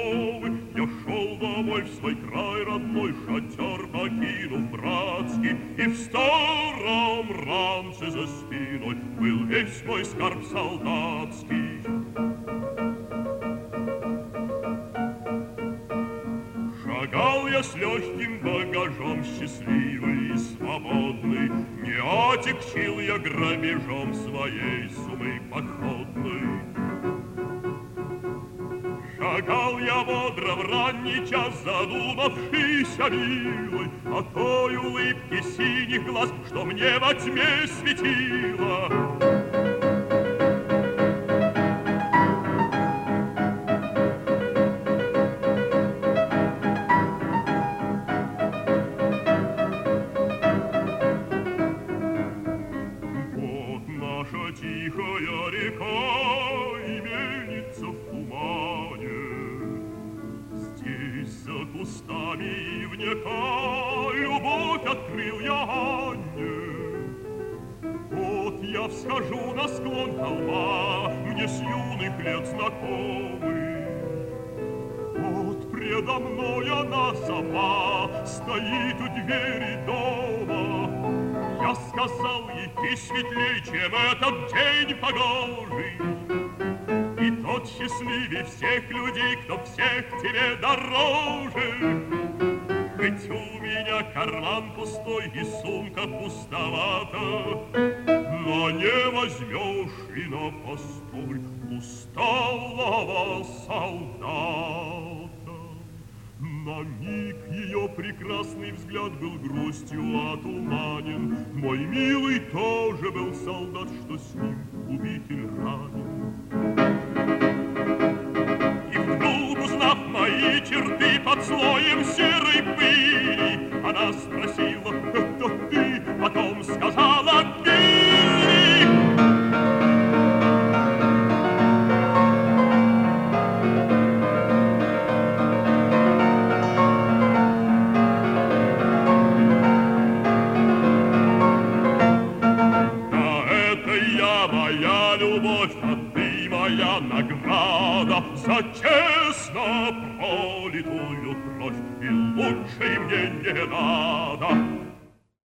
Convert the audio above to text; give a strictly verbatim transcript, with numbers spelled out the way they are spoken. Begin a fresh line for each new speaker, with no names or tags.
подковы, я шел домой в свой край родной, шатер покинув братский, и в старом ранце за спиной был весь мой скарб солдатский. Шагал я с легким багажом, счастливый и свободный, не отягчил я грабежом своей суммы походной. Шагал я бодро в ранний час, задумавшись о милой, о той улыбке синих глаз, что мне во тьме светила. Вот наша тихая река и мельница в тумане. Здесь за кустами ивняка любовь открыл я Анне. Вот я всхожу на склон холма, мне с юных лет знакомый. Вот предо мной она сама стоит у двери дома. Я сказал ей, ты светлей, чем этот день погожий. И тот счастливей всех людей, кто всех тебе дороже. Хоть у меня карман пустой и сумка пустовата, но не возьмешь и на постой усталого солдата. На миг ее прекрасный взгляд был грустью отуманен. Мой милый тоже был солдат, что с ним убит или ранен. И вдруг, узнав мои черты под слоем серой пыли, она спросила, это ты? Потом сказала, Билли. Моя любовь, а ты моя награда за честно пролитую кровь, и лучшей мне не надо.